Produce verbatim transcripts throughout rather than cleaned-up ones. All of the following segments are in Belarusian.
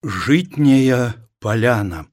Жытняя поляна.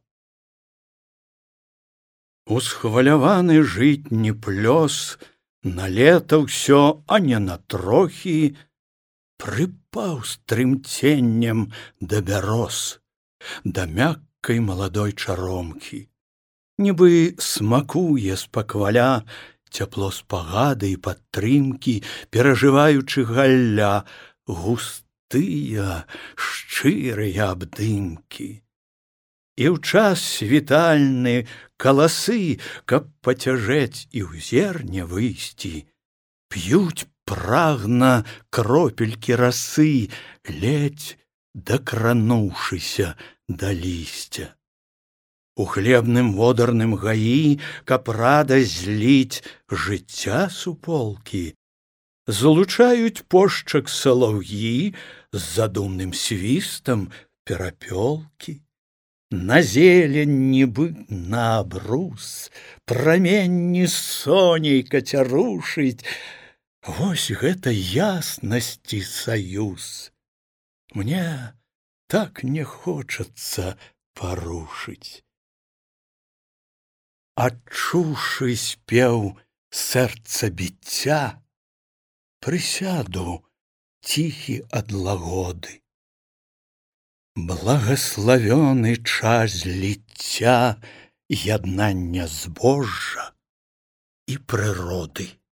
Усхваляваны жытні плёс, на лета ўсё, а не на трохі, прыпаў з трымценнем да бяроз, да мяккай маладой чаромкі. Нібы смакуе спакваля цяпло спагады і падтрымкі, перажываючы галля, густыя, шчырыя абдымкі. І ў час світальны каласы, каб пацяжэць і ў зерне выйсці, п'юць прагна кропелькі расы, ледзь дакрануўшыся да лісця. У хлебным водарным гаі, каб радасць зліць жыцця суполкі, злучаюць пошчак салаўі з задумным свістам перапёлкі. На зелень нібы на абрус праменні сонейка цярушыць. Вось гэта яснасці саюз. Мне так не хочацца парушыць. Адчуўшы спеў сэрца біцця, прысяду ціхі ад лагоды. Благаславёны час зліцця яднання збожжа і прыроды.